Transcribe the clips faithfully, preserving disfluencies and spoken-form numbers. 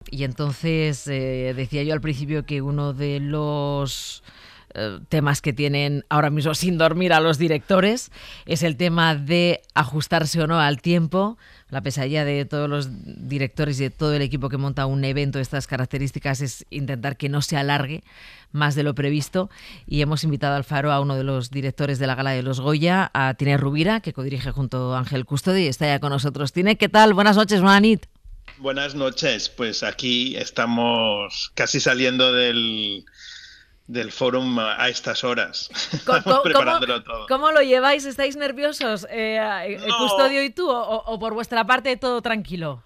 y entonces eh, decía yo al principio que uno de los eh, temas que tienen ahora mismo sin dormir a los directores es el tema de ajustarse o no al tiempo. La pesadilla de todos los directores y de todo el equipo que monta un evento de estas características es intentar que no se alargue más de lo previsto, y hemos invitado al Faro a uno de los directores de la Gala de los Goya, a Tiné Rubira, que codirige junto a Ángel Custodi, y está ya con nosotros. Tiné, ¿qué tal? Buenas noches, buena nit. Buenas noches, pues aquí estamos casi saliendo del, del fórum a estas horas, ¿Cómo, cómo, preparándolo todo. ¿Cómo lo lleváis? ¿Estáis nerviosos, eh, No, Custodio y tú, o, o por vuestra parte todo tranquilo?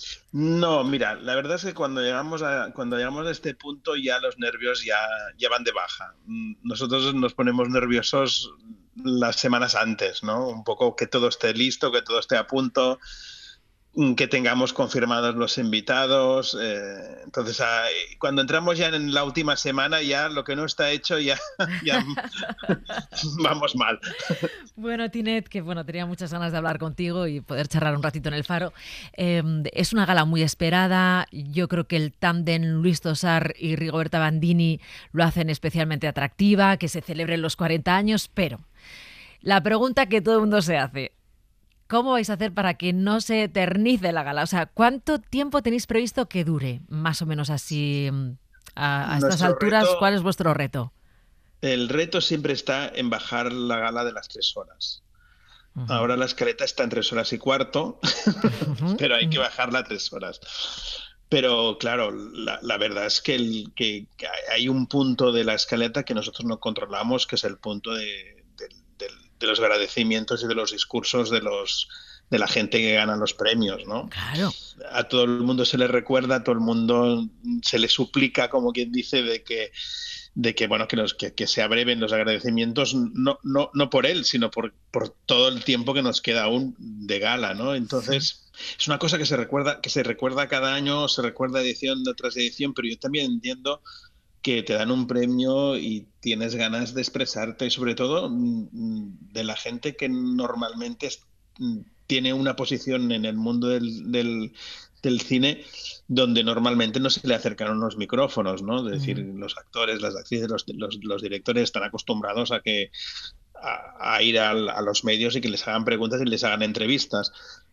no, mira, la verdad es que cuando llegamos a, cuando llegamos a este punto ya los nervios ya, ya van de baja. Mm, Nosotros nos ponemos nerviosos las semanas antes, ¿no? Un poco que todo esté listo, que todo esté a punto, que tengamos confirmados los invitados. Eh, entonces, ah, cuando entramos ya en la última semana, ya lo que no está hecho ya, ya vamos mal. Bueno, Tinet, que bueno, tenía muchas ganas de hablar contigo y poder charlar un ratito en el Faro. Eh, es una gala muy esperada. Yo creo que el tándem Luis Tosar y Rigoberta Bandini lo hacen especialmente atractiva, que se celebren los cuarenta años, pero la pregunta que todo el mundo se hace: ¿cómo vais a hacer para que no se eternice la gala? O sea, ¿cuánto tiempo tenéis previsto que dure? Más o menos así, a, a estas Nuestro alturas, ¿cuál reto, es vuestro reto? el reto siempre está en bajar la gala de las tres horas. Uh-huh. Ahora la escaleta está en tres horas y cuarto, Uh-huh. pero hay que Uh-huh. bajarla a tres horas. Pero claro, la, la verdad es que, el, que, que hay un punto de la escaleta que nosotros no controlamos, que es el punto de, de, de, de los agradecimientos y de los discursos de los de la gente que gana los premios, ¿no? Claro. A todo el mundo se le recuerda, a todo el mundo se le suplica, como quien dice, de que de que bueno que, los, que, que se abreven los agradecimientos, no, no, no por él, sino por, por todo el tiempo que nos queda aún de gala, ¿no? Sí. Entonces, es una cosa que se recuerda, que se recuerda cada año, se recuerda edición tras edición, pero yo también entiendo que te dan un premio y tienes ganas de expresarte, y sobre todo de la gente que normalmente es, tiene una posición en el mundo del, del, del cine donde normalmente no se le acercan unos micrófonos, ¿no? Es decir, Uh-huh. los actores, las actrices, los, los, los directores están acostumbrados a que a, a ir al, a los medios y que les hagan preguntas y les hagan entrevistas.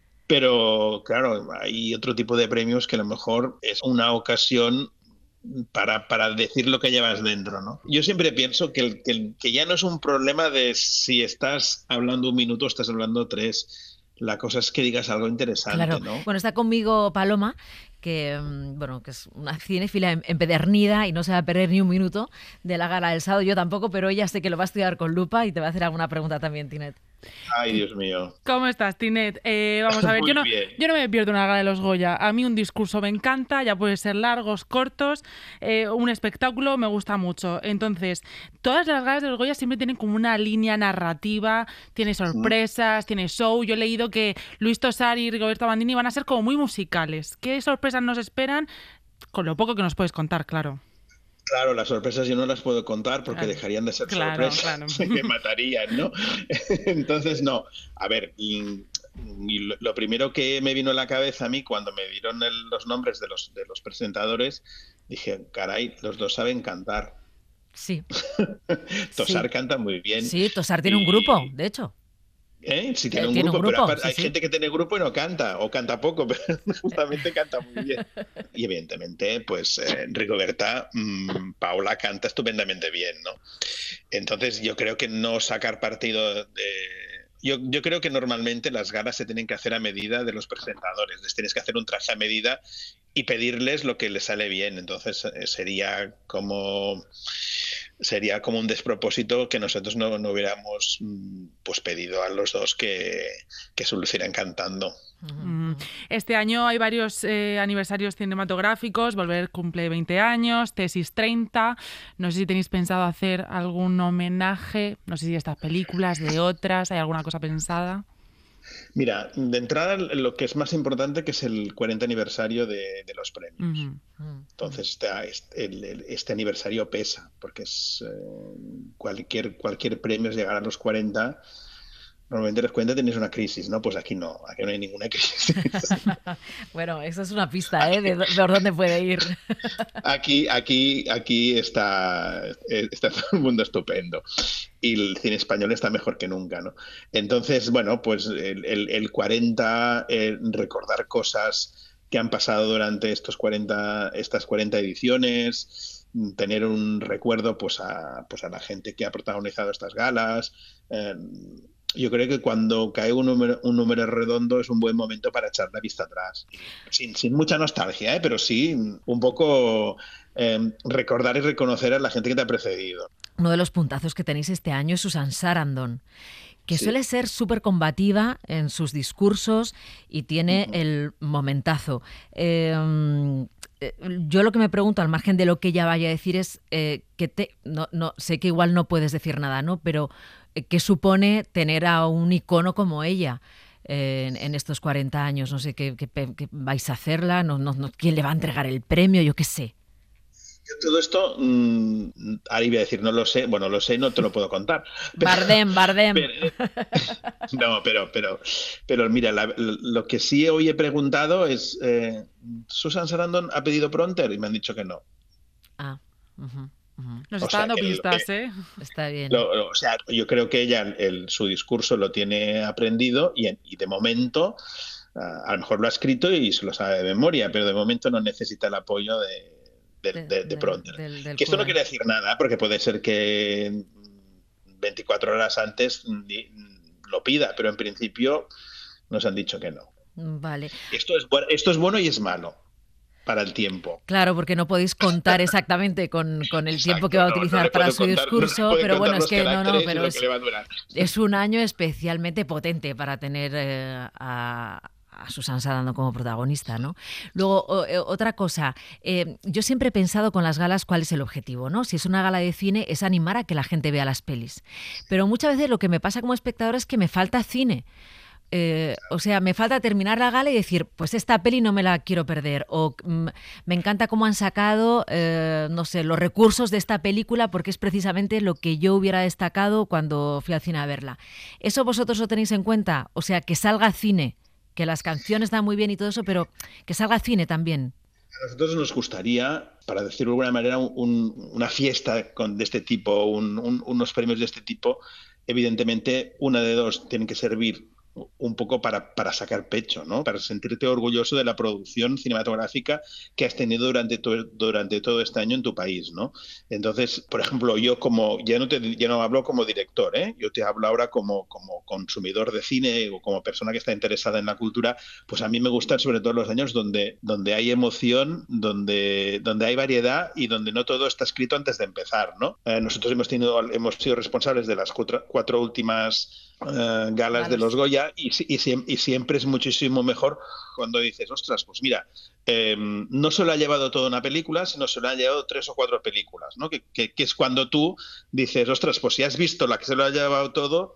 Pero claro, hay otro tipo de premios que a lo mejor es una ocasión para, para decir lo que llevas dentro, ¿no? Yo siempre pienso que, el, que, el, que ya no es un problema de si estás hablando un minuto o estás hablando tres. La cosa es que digas algo interesante, Claro. ¿no? Bueno, está conmigo Paloma, que bueno, que es una cinéfila empedernida y no se va a perder ni un minuto de la gala del sábado. Yo tampoco, pero ella sé que lo va a estudiar con lupa y te va a hacer alguna pregunta también, Tinet. Ay, Dios mío. ¿Cómo estás, Tinet? Eh, vamos a ver, yo Muy no, bien. yo no me pierdo una gala de los Goya. A mí un discurso me encanta, ya puede ser largos, cortos, eh, un espectáculo me gusta mucho. Entonces, todas las galas de los Goya siempre tienen como una línea narrativa, tiene sorpresas, tiene show. Yo he leído que Luis Tosar y Rigoberta Bandini van a ser como muy musicales. ¿Qué sorpresas nos esperan? Con lo poco que nos puedes contar, claro. Claro, las sorpresas yo no las puedo contar porque Claro, dejarían de ser claro, sorpresas, claro. me matarían, ¿no? Entonces, no. A ver, y, y lo, lo primero que me vino a la cabeza a mí cuando me dieron el, los nombres de los, de los presentadores, dije, caray, los dos saben cantar. Sí, Tosar sí. canta muy bien. Sí, Tosar tiene un grupo, Y, de hecho. ¿eh? Sí tiene Eh, un tiene un grupo, pero grupo, aparte sí, hay sí. gente que tiene grupo y no canta, o canta poco, pero justamente canta muy bien. Y evidentemente, pues eh, Rigoberta, mmm, Paula canta estupendamente bien, ¿no? Entonces yo creo que no sacar partido de... Yo, yo creo que normalmente las galas se tienen que hacer a medida de los presentadores, les tienes que hacer un traje a medida y pedirles lo que les sale bien. Entonces eh, sería como... sería como un despropósito que nosotros no, no hubiéramos pues pedido a los dos que, que se lucieran cantando. Este año hay varios eh, aniversarios cinematográficos. Volver cumple veinte años, Tesis treinta. No sé si tenéis pensado hacer algún homenaje, no sé si de estas películas, de otras, ¿hay alguna cosa pensada? Mira, de entrada lo que es más importante que es el cuarenta aniversario de, de los premios. Uh-huh. Entonces este, el, el, este aniversario pesa, porque es eh, cualquier, cualquier premio es llegar a los cuarenta Normalmente los cuarenta tenéis una crisis, ¿no? Pues aquí no, aquí no hay ninguna crisis. Bueno, eso es una pista, ¿eh? De, de por dónde puede ir. Aquí, aquí, aquí está, está todo el mundo estupendo y el cine español está mejor que nunca, ¿no? Entonces, bueno, pues el, el, el cuarenta, eh, recordar cosas que han pasado durante estos cuarenta, estas cuarenta ediciones, tener un recuerdo pues a, pues a la gente que ha protagonizado estas galas. Eh, yo creo que cuando cae un número, un número redondo es un buen momento para echar la vista atrás. Sin, sin mucha nostalgia, ¿eh? Pero sí un poco eh, recordar y reconocer a la gente que te ha precedido. Uno de los puntazos que tenéis este año es Susan Sarandon, que Sí. suele ser súper combativa en sus discursos y tiene Uh-huh. el momentazo. Eh, yo lo que me pregunto, al margen de lo que ella vaya a decir, es eh, que te, no, no, sé que igual no puedes decir nada, ¿no? Pero eh, ¿qué supone tener a un icono como ella eh, en, en estos cuarenta años? No sé, ¿qué, qué, qué vais a hacerla? No, no, no, ¿quién le va a entregar el premio? Yo qué sé. Yo todo esto, mmm, ahora iba a decir, no lo sé, bueno, lo sé, no te lo puedo contar. Pero, Bardem, Bardem. Pero, no, pero, pero, pero mira, la, lo que sí hoy he preguntado es, eh, ¿Susan Sarandon ha pedido Pronter? Y me han dicho que no. Ah, uh-huh, uh-huh. Nos O está sea, dando que lo pistas, que- ¿eh? Está bien. Lo- lo- o sea, yo creo que ella el, su discurso lo tiene aprendido y, y de momento, ah, a lo mejor lo ha escrito y se lo sabe de memoria, pero de momento no necesita el apoyo de, de, De- de- de de- Pronter. del- del Que esto no cura. quiere decir nada, porque puede ser que veinticuatro horas antes ni- lo pida, pero en principio nos han dicho que no. Vale. Esto es, bu- esto es bueno y es malo para el tiempo. Claro, porque no podéis contar exactamente con, con el Exacto, tiempo que va a no- no utilizar le para puedo su contar- no le discurso, pueden pero contar bueno, es los que no, no, caracteres y pero lo es, que le va a durar. es un año especialmente potente para tener eh, a, a Susan Sarandon como protagonista, ¿no? Luego, o, eh, otra cosa, eh, yo siempre he pensado con las galas cuál es el objetivo, ¿no? Si es una gala de cine es animar a que la gente vea las pelis, pero muchas veces lo que me pasa como espectadora es que me falta cine. Eh, o sea, me falta terminar la gala y decir, pues esta peli no me la quiero perder. O mm, me encanta cómo han sacado, eh, no sé, los recursos de esta película porque es precisamente lo que yo hubiera destacado cuando fui al cine a verla. ¿Eso vosotros lo tenéis en cuenta? O sea, que salga cine, que las canciones están muy bien y todo eso, pero que salga cine también. A nosotros nos gustaría, para decirlo de alguna manera, un, una fiesta con, de este tipo, un, un, unos premios de este tipo. Evidentemente, una de dos tienen que servir un poco para, para sacar pecho, ¿no? Para sentirte orgulloso de la producción cinematográfica que has tenido durante, to durante todo este año en tu país, ¿no? Entonces, por ejemplo, yo como, ya no, te, ya no hablo como director, ¿eh? Yo te hablo ahora como, como consumidor de cine o como persona que está interesada en la cultura, pues a mí me gustan sobre todo los años donde, donde hay emoción, donde, donde hay variedad y donde no todo está escrito antes de empezar, ¿no? Eh, nosotros hemos, tenido, hemos sido responsables de las cuatro, cuatro últimas Uh, galas vale. de los Goya y, y, y siempre es muchísimo mejor cuando dices, ostras, pues mira, eh, no se lo ha llevado toda una película, sino se lo han llevado tres o cuatro películas, ¿no? Que, que, que es cuando tú dices, ostras, pues si has visto la que se lo ha llevado todo,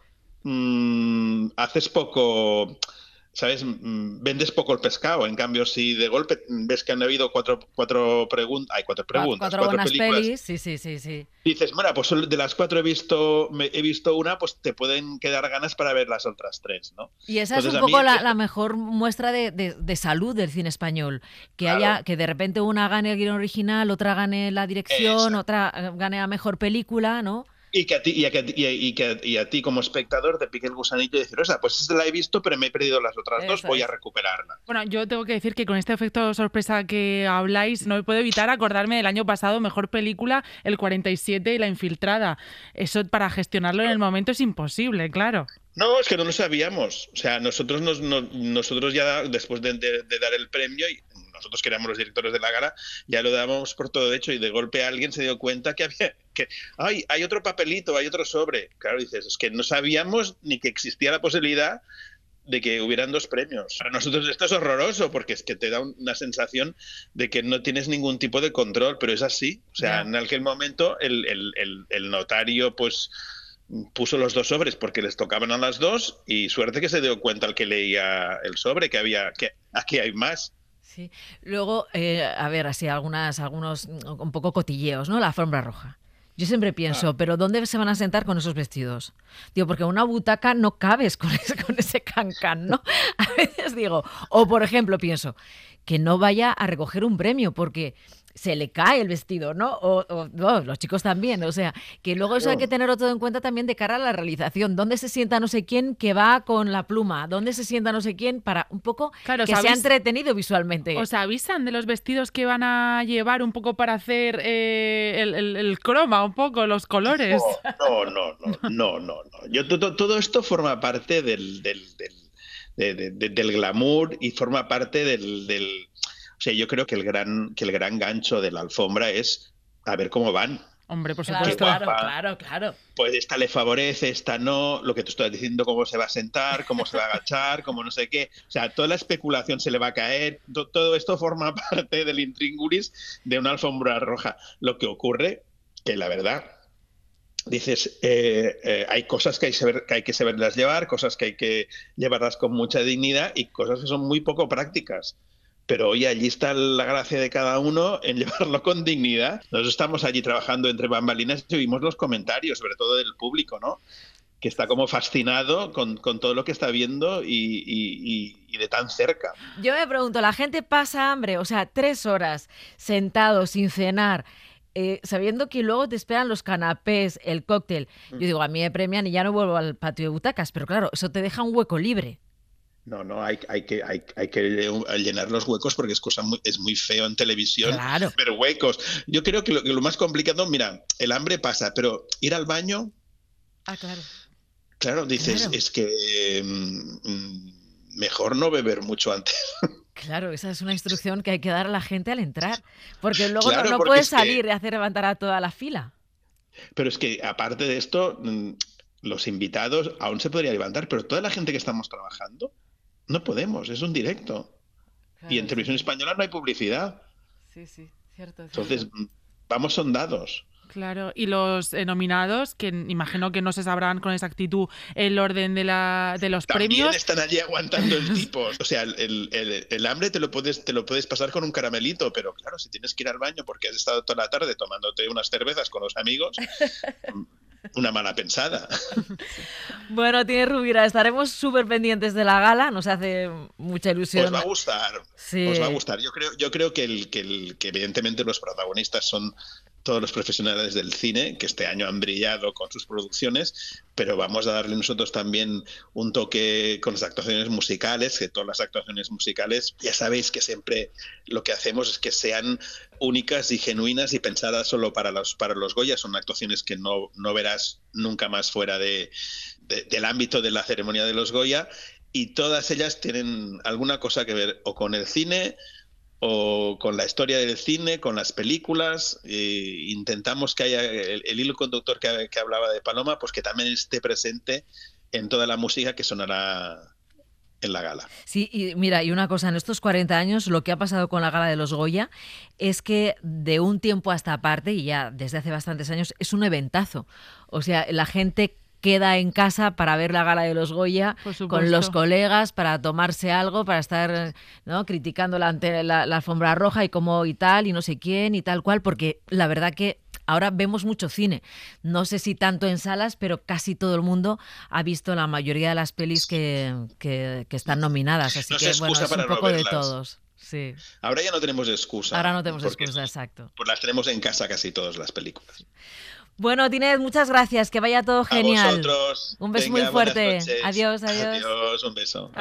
mmm, haces poco... ¿Sabes? Vendes poco el pescado. En cambio, si de golpe ves que han habido cuatro, cuatro preguntas, hay cuatro preguntas, cuatro, cuatro buenas películas. Pelis. Sí, sí, sí, sí. Dices, bueno, pues de las cuatro he visto, he visto una, pues te pueden quedar ganas para ver las otras tres, ¿no? Y esa Entonces, es un poco la, la mejor muestra de, de, de salud del cine español. Que claro. haya, que de repente una gane el guion original, otra gane la dirección, Exacto. otra gane la mejor película, ¿no? Y que, a ti, y, a, y, a, y, que, y a ti como espectador te pique el gusanillo y decir, o sea, pues esta la he visto, pero me he perdido las otras Eso dos, voy es. a recuperarla. Bueno, yo tengo que decir que con este efecto sorpresa que habláis, no me puedo evitar acordarme del año pasado, mejor película, El cuarenta y siete y La Infiltrada. Eso para gestionarlo en el momento es imposible, claro. No, es que no lo sabíamos. O sea, nosotros nos, nos, nosotros ya después de, de, de dar el premio, y nosotros que éramos los directores de la gala, ya lo dábamos por todo hecho y de golpe alguien se dio cuenta que había que ay, hay otro papelito, hay otro sobre. Claro, dices, es que no sabíamos ni que existía la posibilidad de que hubieran dos premios. Para nosotros esto es horroroso porque es que te da una sensación de que no tienes ningún tipo de control, pero es así. O sea, yeah. en aquel momento el, el, el, el notario pues puso los dos sobres porque les tocaban a las dos y suerte que se dio cuenta el que leía el sobre, que había que aquí hay más. Sí. Luego, eh, a ver, así algunas, algunos un poco cotilleos, ¿no? La alfombra roja. Yo siempre pienso, ah. ¿pero dónde se van a sentar con esos vestidos? Digo, porque en una butaca no cabes con ese, con ese cancán, ¿no? A veces digo, o por ejemplo pienso, que no vaya a recoger un premio, porque se le cae el vestido, ¿no? O, o no, los chicos también, o sea, que luego eso hay que tenerlo todo en cuenta también de cara a la realización. ¿Dónde se sienta no sé quién que va con la pluma? ¿Dónde se sienta no sé quién para un poco claro, que sea entretenido visualmente? ¿Os avisan de los vestidos que van a llevar un poco para hacer eh, el, el, el croma, un poco, los colores? No, no, no, no, no, no. no. Yo, todo, todo esto forma parte del, del, del, de, de, de, del glamour y forma parte del... del O sea, yo creo que el gran que el gran gancho de la alfombra es a ver cómo van. Hombre, por supuesto. Claro, claro, claro, claro. Pues esta le favorece, esta no, lo que tú estás diciendo, cómo se va a sentar, cómo se va a agachar, cómo no sé qué. O sea, toda la especulación se le va a caer. Todo esto forma parte del intríngulis de una alfombra roja. Lo que ocurre, que la verdad, dices, eh, eh, hay cosas que hay, saber, que hay que saberlas llevar, cosas que hay que llevarlas con mucha dignidad y cosas que son muy poco prácticas. Pero oye, allí está la gracia de cada uno en llevarlo con dignidad. Nosotros estamos allí trabajando entre bambalinas y oímos los comentarios, sobre todo del público, ¿no? Que está como fascinado con, con todo lo que está viendo y, y, y de tan cerca. Yo me pregunto, ¿la gente pasa hambre? O sea, tres horas sentado sin cenar, eh, sabiendo que luego te esperan los canapés, el cóctel. Yo digo, a mí me premian y ya no vuelvo al patio de butacas, pero claro, eso te deja un hueco libre. No, no, hay, hay, que, hay, hay que llenar los huecos porque es cosa muy, es muy feo en televisión, claro. Pero huecos. Yo creo que lo, que lo más complicado, mira, el hambre pasa, pero ir al baño... Ah, claro. Claro, dices, claro. Es que eh, mejor no beber mucho antes. Claro, esa es una instrucción que hay que dar a la gente al entrar, porque luego claro, no, no porque puedes es salir que... y hacer levantar a toda la fila. Pero es que aparte de esto, los invitados aún se podría levantar, pero toda la gente que estamos trabajando... No podemos, es un directo. Claro, y en televisión sí. española no hay publicidad. Sí, sí, cierto. Entonces, cierto. Vamos sondados. Claro, y los eh, nominados, que imagino que no se sabrán con exactitud el orden de, la, de los También premios. Están allí aguantando el tipo. O sea, el, el, el hambre te lo, puedes, te lo puedes pasar con un caramelito, pero claro, si tienes que ir al baño porque has estado toda la tarde tomándote unas cervezas con los amigos... Una mala pensada. Bueno, tiene Rubira, estaremos súper pendientes de la gala, nos hace mucha ilusión. Os va a gustar, sí. Os va a gustar. Yo creo, yo creo que, el, que, el, que evidentemente los protagonistas son todos los profesionales del cine, que este año han brillado con sus producciones, pero vamos a darle nosotros también un toque con las actuaciones musicales, que todas las actuaciones musicales, ya sabéis que siempre lo que hacemos es que sean únicas y genuinas y pensadas solo para los, para los Goya. Son actuaciones que no, no verás nunca más fuera de, de, del ámbito de la ceremonia de los Goya, y todas ellas tienen alguna cosa que ver o con el cine o con la historia del cine, con las películas. E intentamos que haya el, el hilo conductor que, que hablaba de Paloma, pues que también esté presente en toda la música que sonará en la gala. Sí, y mira, y una cosa, en estos cuarenta años lo que ha pasado con la gala de los Goya es que de un tiempo a esta parte, y ya desde hace bastantes años, es un eventazo. O sea, la gente queda en casa para ver la gala de los Goya con los colegas, para tomarse algo, para estar, ¿no?, criticando la, la, la alfombra roja y cómo y tal, y no sé quién y tal cual, porque la verdad que ahora vemos mucho cine. No sé si tanto en salas, pero casi todo el mundo ha visto la mayoría de las pelis que, que, que están nominadas. Así no que, bueno, es un poco no de todos. Sí. Ahora ya no tenemos excusa. Ahora no tenemos excusa, exacto. Pues las tenemos en casa casi todas las películas. Bueno, Tinez, muchas gracias. Que vaya todo genial. A vosotros. Un beso. Venga, muy fuerte. Adiós, adiós. Adiós, un beso.